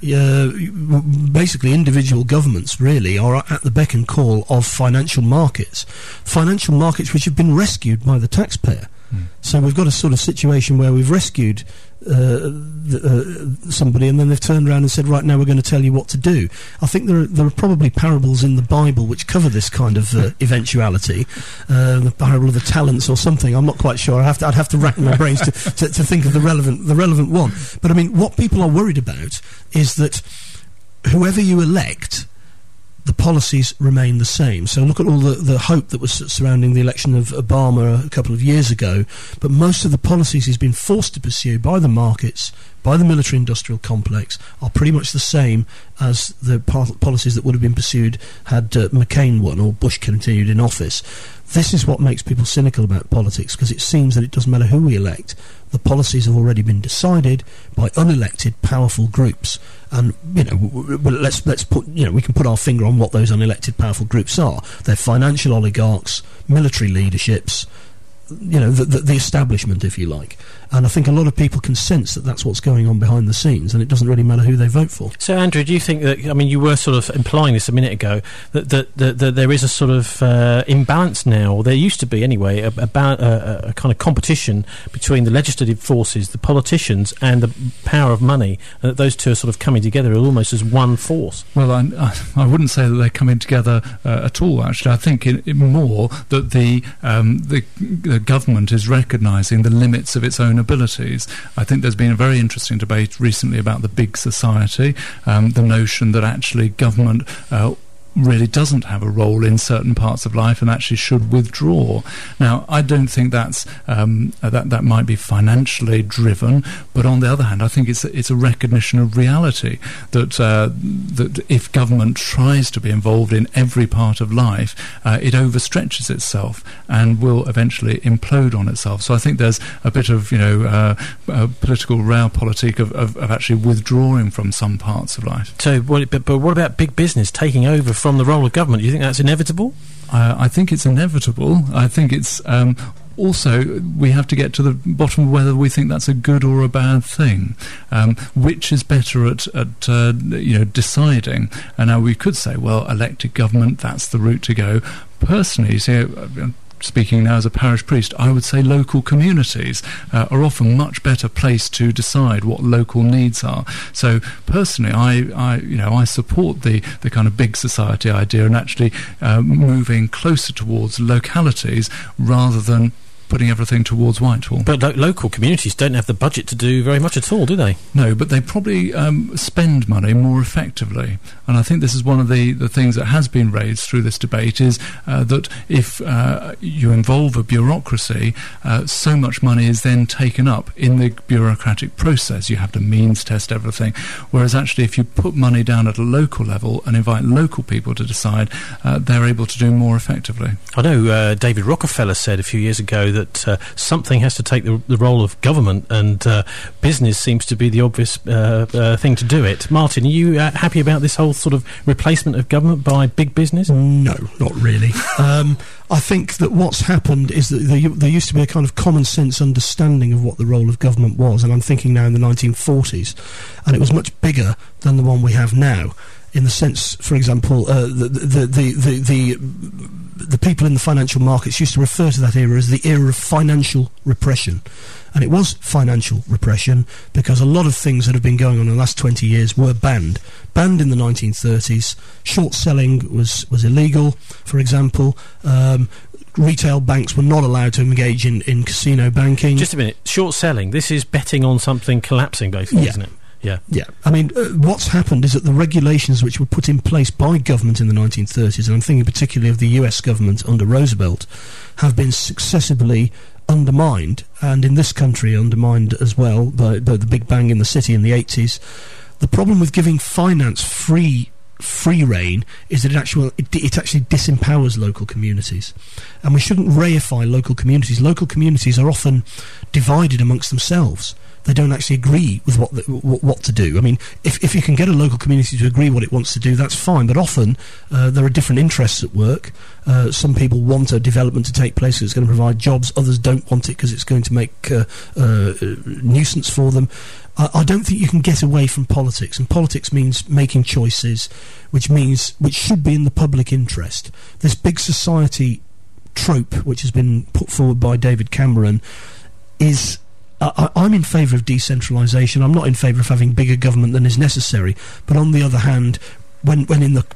Basically, individual governments really are at the beck and call of financial markets which have been rescued by the taxpayer. So we've got a sort of situation where we've rescued somebody, and then they've turned around and said, right, now we're going to tell you what to do. I think there are probably parables in the Bible which cover this kind of eventuality. The parable of the talents or something. I'm not quite sure. I'd have to rack my brains to think of the relevant one. But I mean, what people are worried about is that whoever you elect, the policies remain the same. So look at all the hope that was surrounding the election of Obama a couple of years ago, but most of the policies he's been forced to pursue by the markets, by the military-industrial complex, are pretty much the same as the policies that would have been pursued had McCain won or Bush continued in office. This is what makes people cynical about politics, because it seems that it doesn't matter who we elect. The policies have already been decided by unelected, powerful groups. And, let's put, we can put our finger on what those unelected, powerful groups are. They're financial oligarchs, military leaderships, the establishment, if you like. And I think a lot of people can sense that that's what's going on behind the scenes, and it doesn't really matter who they vote for. So, Andrew, do you think that, you were sort of implying this a minute ago, that there is a sort of imbalance now, or there used to be anyway, about a kind of competition between the legislative forces, the politicians, and the power of money, and that those two are sort of coming together almost as one force? Well, I wouldn't say that they're coming together at all, actually. I think more that the government is recognising the limits of its own abilities. I think there's been a very interesting debate recently about the big society, the notion that actually government really doesn't have a role in certain parts of life and actually should withdraw. Now, I don't think that's that might be financially driven, but on the other hand, I think it's a recognition of reality that that if government tries to be involved in every part of life, it overstretches itself and will eventually implode on itself. So I think there's a bit of political realpolitik of actually withdrawing from some parts of life. So, but what about big business taking over from the role of government? Do you think that's inevitable? I think it's inevitable. I think it's also, we have to get to the bottom of whether we think that's a good or a bad thing. Which is better at deciding? And now we could say, well, elected government, that's the route to go. Personally, speaking now as a parish priest, I would say local communities are often much better placed to decide what local needs are. So personally, I support the kind of big society idea and actually moving closer towards localities rather than putting everything towards Whitehall. But local communities don't have the budget to do very much at all, do they? No, but they probably spend money more effectively. And I think this is one of the things that has been raised through this debate is that if you involve a bureaucracy, so much money is then taken up in the bureaucratic process. You have to means test everything. Whereas actually if you put money down at a local level and invite local people to decide, they're able to do more effectively. I know David Rockefeller said a few years ago that something has to take the role of government, and business seems to be the obvious thing to do it. Martin, are you happy about this whole sort of replacement of government by big business? No, not really. I think that what's happened is that there used to be a kind of common sense understanding of what the role of government was, and I'm thinking now in the 1940s, and it was much bigger than the one we have now, in the sense, for example, the people in the financial markets used to refer to that era as the era of financial repression. And it was financial repression because a lot of things that have been going on in the last 20 years were banned. Banned in the 1930s. Short selling was illegal, for example. Retail banks were not allowed to engage in casino banking. Just a minute. Short selling, this is betting on something collapsing, basically, isn't it? Yeah. I mean, what's happened is that the regulations which were put in place by government in the 1930s, and I'm thinking particularly of the US government under Roosevelt, have been successively undermined, and in this country undermined as well by the Big Bang in the city in the 80s. The problem with giving finance free rein is that it actually disempowers local communities, and we shouldn't reify local communities. Local communities are often divided amongst themselves. They don't actually agree with what to do. I mean, if you can get a local community to agree what it wants to do, that's fine. But often there are different interests at work. Some people want a development to take place because it's going to provide jobs. Others don't want it because it's going to make nuisance for them. I don't think you can get away from politics, and politics means making choices, which should be in the public interest. This big society trope, which has been put forward by David Cameron, is... I'm in favour of decentralisation. I'm not in favour of having bigger government than is necessary. But on the other hand, when in the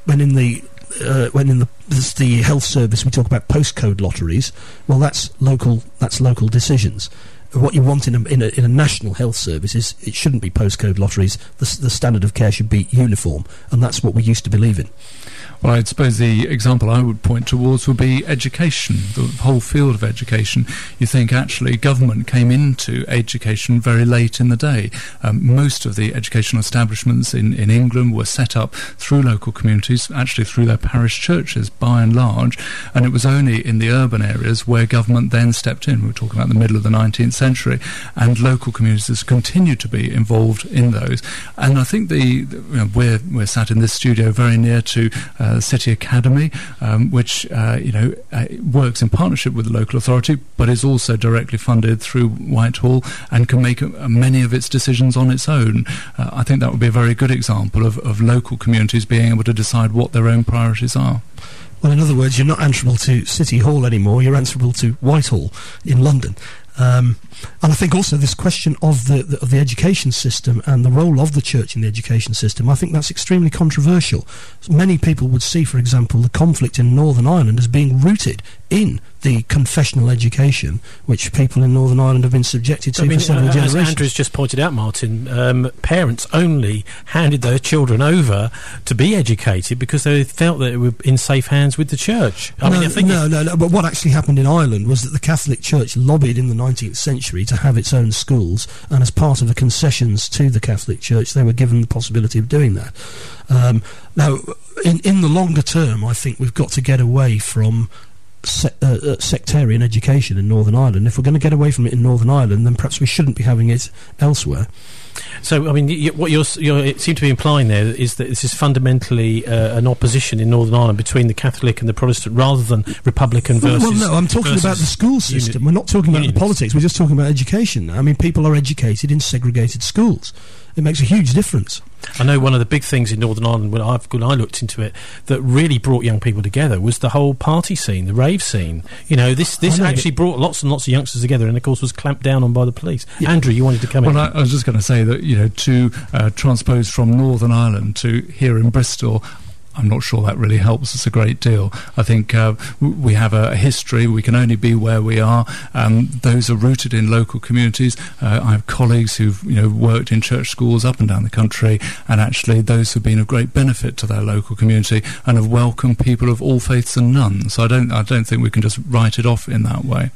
health service we talk about postcode lotteries, well, that's local decisions. What you want in a national health service is it shouldn't be postcode lotteries. The standard of care should be uniform, and that's what we used to believe in. Well, I suppose the example I would point towards would be education, the whole field of education. You think actually government came into education very late in the day. Most of the educational establishments in England were set up through local communities, actually through their parish churches by and large, and it was only in the urban areas where government then stepped in. We're talking about the middle of the 19th century, and local communities continued to be involved in those. And I think we're sat in this studio very near to City Academy, which works in partnership with the local authority, but is also directly funded through Whitehall and can make many of its decisions on its own. I think that would be a very good example of local communities being able to decide what their own priorities are. Well, in other words, you're not answerable to City Hall anymore, you're answerable to Whitehall in London. And I think also this question of the education system and the role of the church in the education system, I think that's extremely controversial. Many people would see, for example, the conflict in Northern Ireland as being rooted in the confessional education which people in Northern Ireland have been subjected to for several generations. As Andrew's just pointed out, Martin, parents only handed their children over to be educated because they felt that it were in safe hands with the church. No. But what actually happened in Ireland was that the Catholic Church lobbied in the 19th century to have its own schools, and as part of the concessions to the Catholic Church, they were given the possibility of doing that. Now, in the longer term, I think we've got to get away from sectarian education in Northern Ireland. If we're going to get away from it in Northern Ireland, then perhaps we shouldn't be having it elsewhere. So, I mean, what you seem to be implying there is that this is fundamentally an opposition in Northern Ireland between the Catholic and the Protestant, rather than Republican versus... Well, no, I'm talking about the school system. We're not talking about the politics. We're just talking about education. I mean, people are educated in segregated schools. It makes a huge difference. I know one of the big things in Northern Ireland, when I looked into it, that really brought young people together was the whole party scene, the rave scene. You know, this actually brought lots and lots of youngsters together, and of course was clamped down on by the police. Yeah. Andrew, you wanted to come in. Well, I was just going to say that, to transpose from Northern Ireland to here in Bristol, I'm not sure that really helps us a great deal. I think we have a history. We can only be where we are. Those are rooted in local communities. I have colleagues who've worked in church schools up and down the country, and actually those have been of great benefit to their local community and have welcomed people of all faiths and none. So I don't think we can just write it off in that way.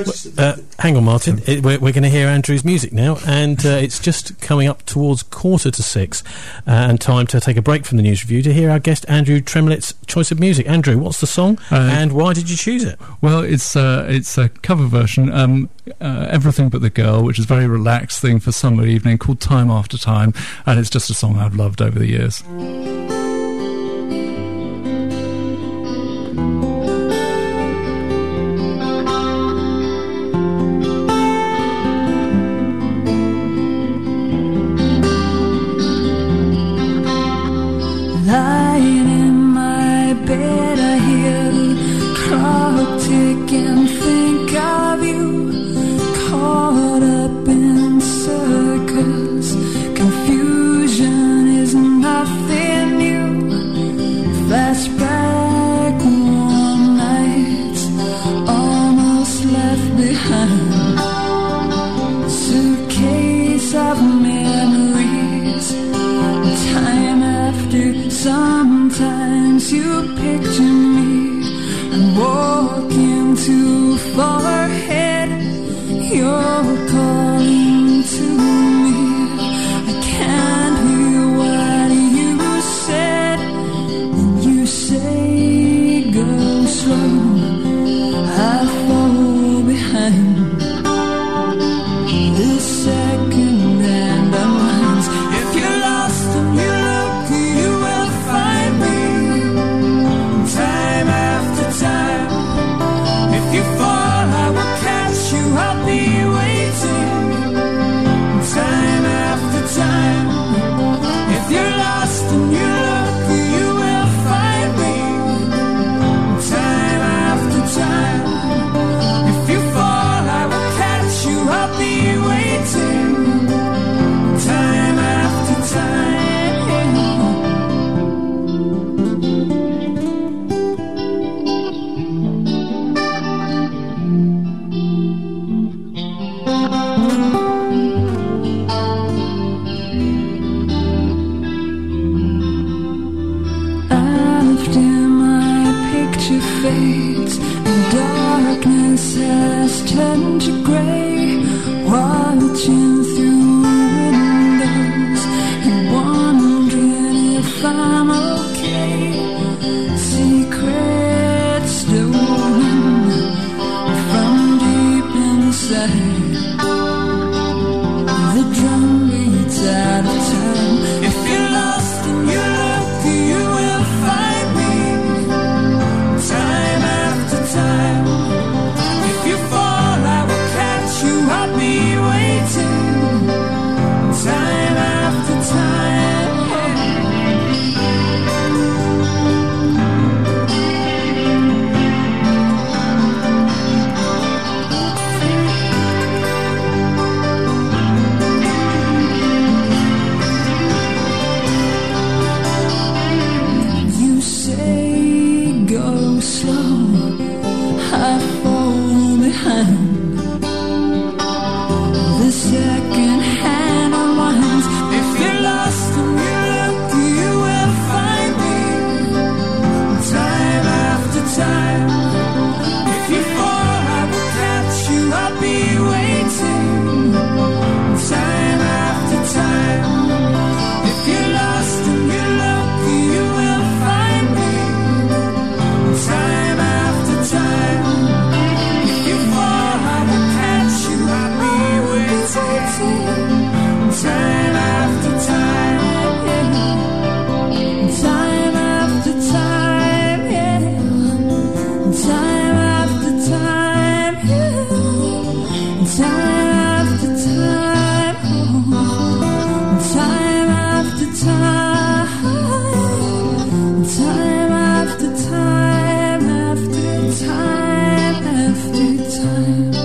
Hang on, Martin. We're going to hear Andrew's music now, and it's just coming up towards 5:45, and time to take a break from the news review to hear our guest guest, Andrew Tremlett's choice of music. Andrew, what's the song and why did you choose it? Well, it's a cover version, Everything But the Girl, which is a very relaxed thing for summer evening, called Time After Time, and it's just a song I've loved over the years. Lying in my bed, I hear the clock tick and think of you, caught up in circles. Confusion is nothing new. Flashback warm nights, almost left behind. Suitcase of memories, time after. Sometimes you picture me, I'm walking too far ahead. You're calling to me, I can't hear what you said. And you say go slow, I fall behind. This second hand unwinds. If you're lost and you look, you will find me. Time after time. If you fall, I will catch you. I'll be waiting. Time after time. If you're lost and you look, you will find me. Time after time. If you fall, I will catch you. I'll be waiting. Time after time. After my picture fades and darkness has turned to grey, watching through windows and wondering if I'm okay. Secrets stolen from deep inside. The drum beats out of time. If you're lost and you look, you will find me. Time after time. If you fall, I will catch you. I'll be waiting. Time after time. You say go slow, I fall behind. The second hand unwinds. If you're lost and you look, you will find me. Time after time. If you fall, I will catch you. I'll be waiting. Time after time. If you're lost and you look, you will find me. Time after time. If you fall, I will catch you. I'll be waiting. Time after time. Time after time. Time after time. Time after time. Time after time. Time after time. After time. After time.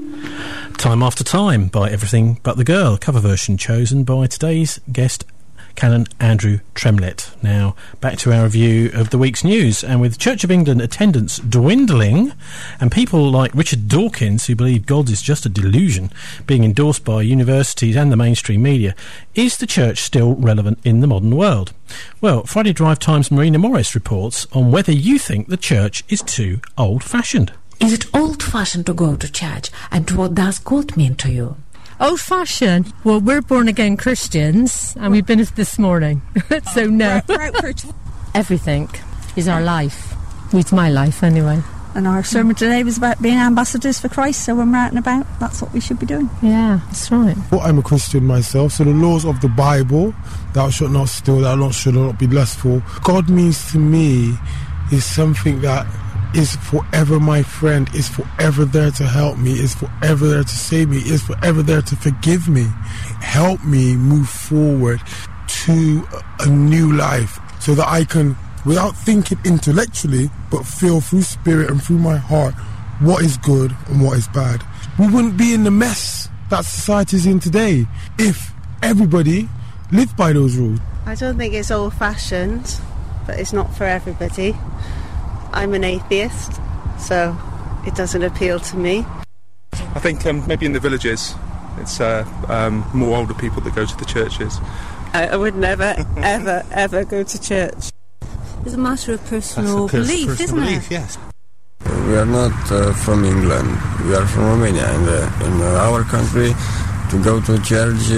Time After Time by Everything But the Girl, cover version chosen by today's guest, Canon Andrew Tremlett. Now, back to our review of the week's news. And with Church of England attendance dwindling and people like Richard Dawkins, who believe God is just a delusion, being endorsed by universities and the mainstream media, is the church still relevant in the modern world? Well, Friday Drive Times' Marina Morris reports on whether you think the church is too old-fashioned. Is it old-fashioned to go to church? And what does God mean to you? Old-fashioned? Well, we're born-again Christians, and we've been this morning, so no. Everything is our life. It's my life, anyway. And our sermon today was about being ambassadors for Christ, so when we're out and about, that's what we should be doing. Yeah, that's right. Well, I'm a Christian myself, so the laws of the Bible, thou shalt not steal, thou shalt not be lustful, God means to me is something that is forever my friend, is forever there to help me, is forever there to save me, is forever there to forgive me. Help me move forward to a new life so that I can, without thinking intellectually, but feel through spirit and through my heart what is good and what is bad. We wouldn't be in the mess that society's in today if everybody lived by those rules. I don't think it's old-fashioned, but it's not for everybody. I'm an atheist, so it doesn't appeal to me. I think maybe in the villages it's more older people that go to the churches. I would never, ever, ever go to church. It's a matter of personal belief, isn't it? Yes. We are not from England, we are from Romania, and in our country to go to church,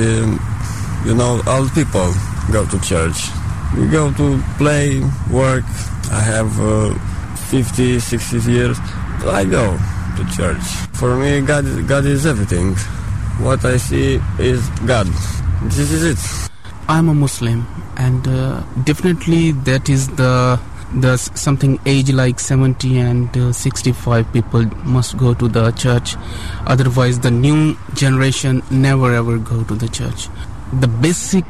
old people go to church. We go to play, work. I have 50, 60 years, I go to church. For me, God is everything. What I see is God. This is it. I'm a Muslim, and definitely that is the something age like 70 and 65 people must go to the church. Otherwise, the new generation never ever go to the church. The basic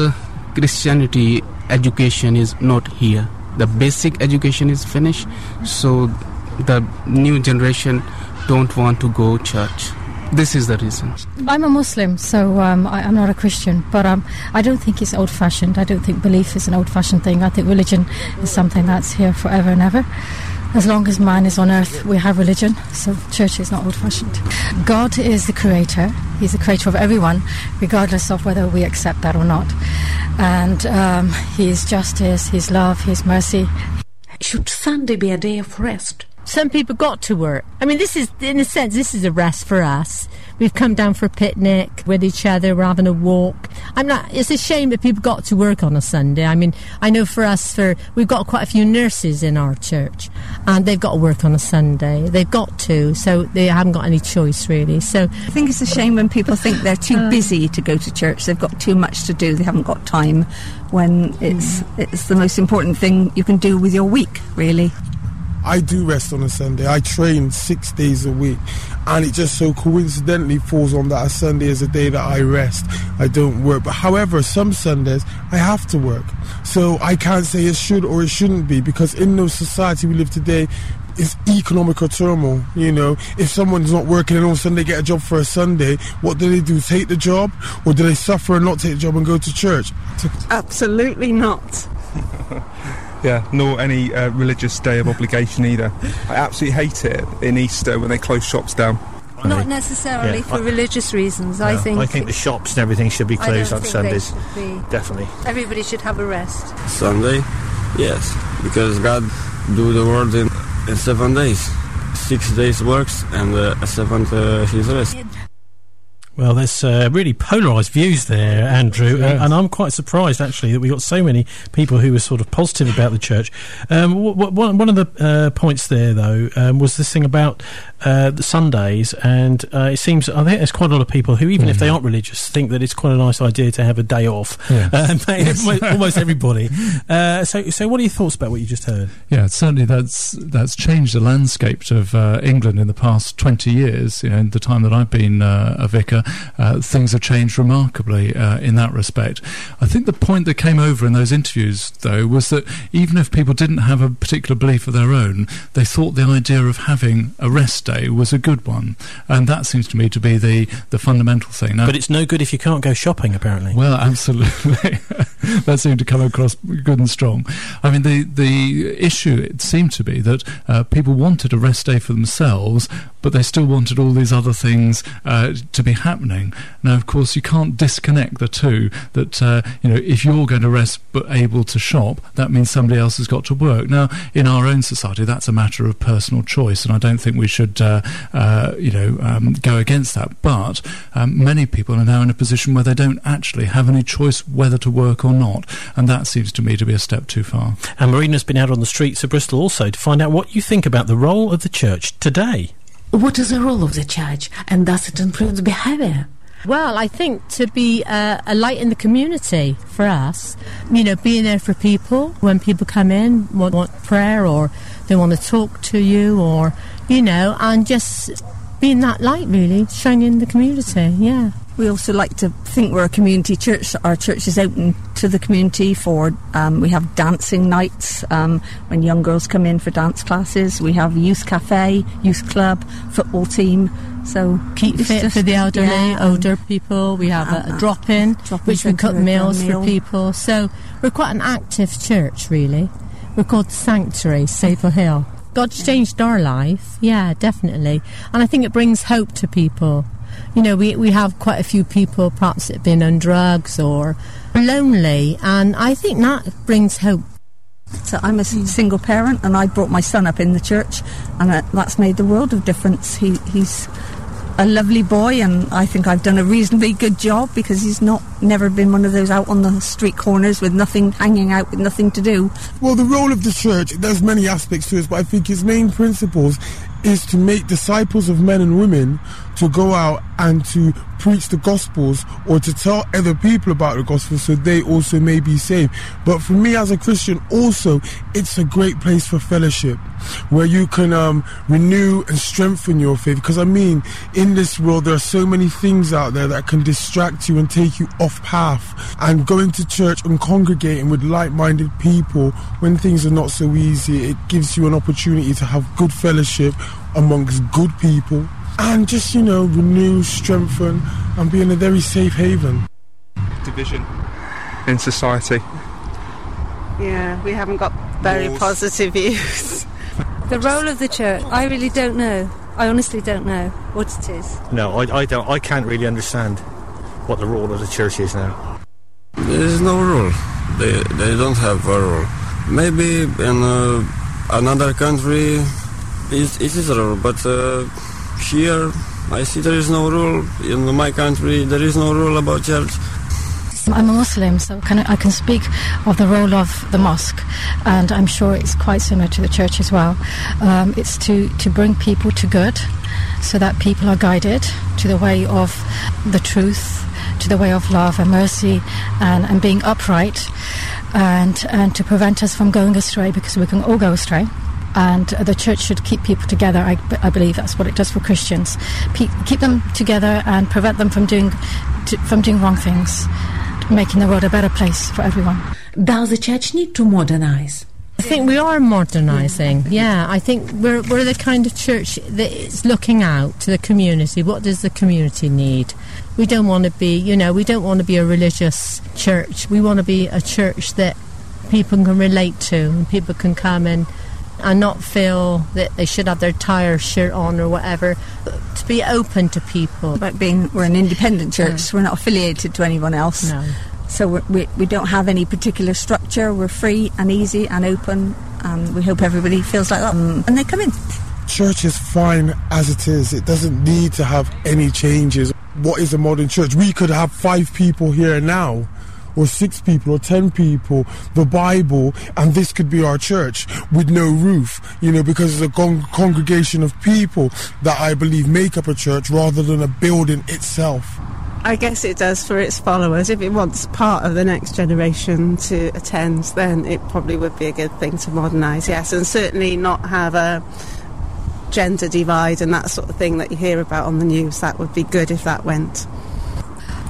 Christianity education is not here. The basic education is finished, so the new generation don't want to go church. This is the reason. I'm a Muslim, so I'm not a Christian, but I don't think it's old-fashioned. I don't think belief is an old-fashioned thing. I think religion is something that's here forever and ever. As long as man is on earth, we have religion, so church is not old-fashioned. God is the creator. He's the creator of everyone, regardless of whether we accept that or not. And His justice, His love, His mercy. Should Sunday be a day of rest? Some people got to work. I mean, this is, in a sense, this is a rest for us. We've come down for a picnic with each other. We're having a walk. It's a shame that people got to work on a Sunday. I mean, I know for us, we've got quite a few nurses in our church, and they've got to work on a Sunday. They've got to, so they haven't got any choice, really. So I think it's a shame when people think they're too busy to go to church. They've got too much to do. They haven't got time, when it's the most important thing you can do with your week, really. I do rest on a Sunday. I train 6 days a week, and it just so coincidentally falls on that a Sunday is a day that I rest. I don't work. But however, some Sundays I have to work. So I can't say it should or it shouldn't be, because in the society we live today, it's economical turmoil. If someone's not working and all of a sudden they get a job for a Sunday, what do? Take the job? Or do they suffer and not take the job and go to church? Absolutely not. Yeah, nor any religious day of obligation either. I absolutely hate it in Easter when they close shops down. Not necessarily for religious reasons. No, I think the shops and everything should be closed on Sundays. Definitely. Everybody should have a rest. Sunday? Yes, because God do the world in 7 days. 6 days works and a seventh His rest. Well, there's really polarised views there, Andrew, and I'm quite surprised, actually, that we got so many people who were sort of positive about the church. One of the points there, though, was this thing about the Sundays, and it seems, I think there's quite a lot of people who, even if they aren't religious, think that it's quite a nice idea to have a day off. Yes. Almost everybody. So what are your thoughts about what you just heard? Yeah, certainly that's changed the landscape of England in the past 20 years. In the time that I've been a vicar, things have changed remarkably in that respect. I think the point that came over in those interviews, though, was that even if people didn't have a particular belief of their own, they thought the idea of having a rest day was a good one, and that seems to me to be the fundamental thing. Now, but it's no good if you can't go shopping, apparently. Well, absolutely. That seemed to come across good and strong. I mean, the issue, it seemed to be that people wanted a rest day for themselves, but they still wanted all these other things to be happening. Now, of course, you can't disconnect the two, that, if you're going to rest but able to shop, that means somebody else has got to work. Now, in our own society, that's a matter of personal choice, and I don't think we should, go against that. But many people are now in a position where they don't actually have any choice whether to work or not, and that seems to me to be a step too far. And Marina's been out on the streets of Bristol also to find out what you think about the role of the church today. What is the role of the church, and does it influence behaviour? Well, I think to be a light in the community for us, being there for people when people come in, want prayer, or they want to talk to you, or, and just being that light, really, shining in the community, yeah. We also like to think we're a community church. Our church is open to the community for, we have dancing nights when young girls come in for dance classes. We have youth cafe, youth club, football team. So keep fit for the elderly, older people. We have a drop-in, which we cook meals for people. So we're quite an active church, really. We're called the Sanctuary, Sable Hill. God's changed our life, yeah, definitely. And I think it brings hope to people. We have quite a few people perhaps that have been on drugs or lonely, and I think that brings hope. So I'm a single parent, and I brought my son up in the church, and that's made the world of difference. He's a lovely boy, and I think I've done a reasonably good job, because he's never been one of those out on the street corners with nothing, hanging out with nothing to do. Well, the role of the church, there's many aspects to it, but I think its main principles is to make disciples of men and women, to go out and to preach the Gospels, or to tell other people about the Gospel so they also may be saved. But for me as a Christian also, it's a great place for fellowship, where you can renew and strengthen your faith. Because in this world there are so many things out there that can distract you and take you off path, and going to church and congregating with like-minded people when things are not so easy, it gives you an opportunity to have good fellowship amongst good people, and just, renew, strengthen, and be in a very safe haven. Division in society. Yeah, we haven't got very positive views. The role of the church, I really don't know. I honestly don't know what it is. No, I don't. I can't really understand what the role of the church is now. There is no rule. They don't have a rule. Maybe in another country it is a rule, but here I see there is no rule. In my country there is no rule about church. I'm a Muslim, so I can speak of the role of the mosque, and I'm sure it's quite similar to the church as well. It's to bring people to good, so that people are guided to the way of the truth, to the way of love and mercy, and being upright, and to prevent us from going astray, because we can all go astray. And the church should keep people together. I believe that's what it does for Christians. Keep them together and prevent them from doing wrong things, making the world a better place for everyone. Does the church need to modernize? I think we are modernising. Yeah, I think we're the kind of church that is looking out to the community. What does the community need? We don't want to be, we don't want to be a religious church. We want to be a church that people can relate to, and people can come in and not feel that they should have their tire shirt on or whatever, to be open to people. We're an independent church, we're not affiliated to anyone else. No. So we don't have any particular structure, we're free and easy and open, and we hope everybody feels like that and they come in. Church is fine as it is, it doesn't need to have any changes. What is a modern church? We could have 5 people here now, or 6 people, or 10 people, the Bible, and this could be our church with no roof, because it's a congregation of people that I believe make up a church rather than a building itself. I guess it does for its followers. If it wants part of the next generation to attend, then it probably would be a good thing to modernise, yes, and certainly not have a gender divide and that sort of thing that you hear about on the news. That would be good if that went.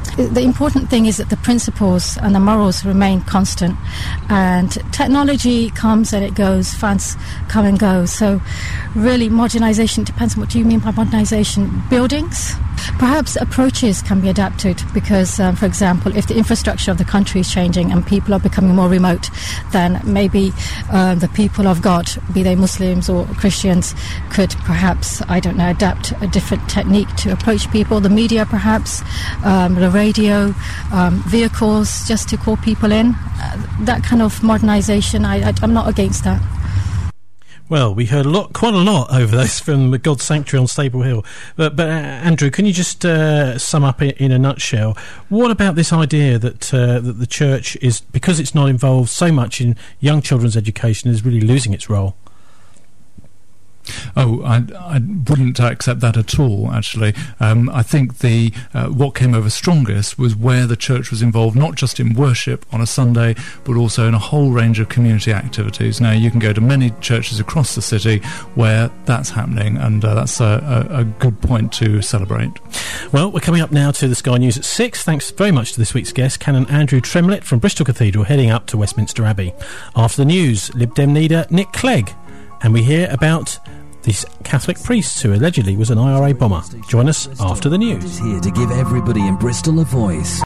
The important thing is that the principles and the morals remain constant, and technology comes and it goes, fads come and go. So really modernisation depends on what do you mean by modernisation. Buildings? Perhaps approaches can be adapted because, for example, if the infrastructure of the country is changing and people are becoming more remote, then maybe the people of God, be they Muslims or Christians, could perhaps, I don't know, adapt a different technique to approach people. The media perhaps, the radio, vehicles just to call people in. That kind of modernisation, I'm not against that. Well, we heard quite a lot over those from God's Sanctuary on Stable Hill. But Andrew, can you just sum up in a nutshell, what about this idea that the church is, because it's not involved so much in young children's education, is really losing its role? Oh, I wouldn't accept that at all, actually. I think what came over strongest was where the church was involved, not just in worship on a Sunday, but also in a whole range of community activities. Now, you can go to many churches across the city where that's happening, and that's a good point to celebrate. Well, we're coming up now to the Sky News at 6. Thanks very much to this week's guest, Canon Andrew Tremlett from Bristol Cathedral, heading up to Westminster Abbey. After the news, Lib Dem leader Nick Clegg, and we hear about this Catholic priest who allegedly was an IRA bomber. Join us after the news. Here to give everybody in Bristol a voice.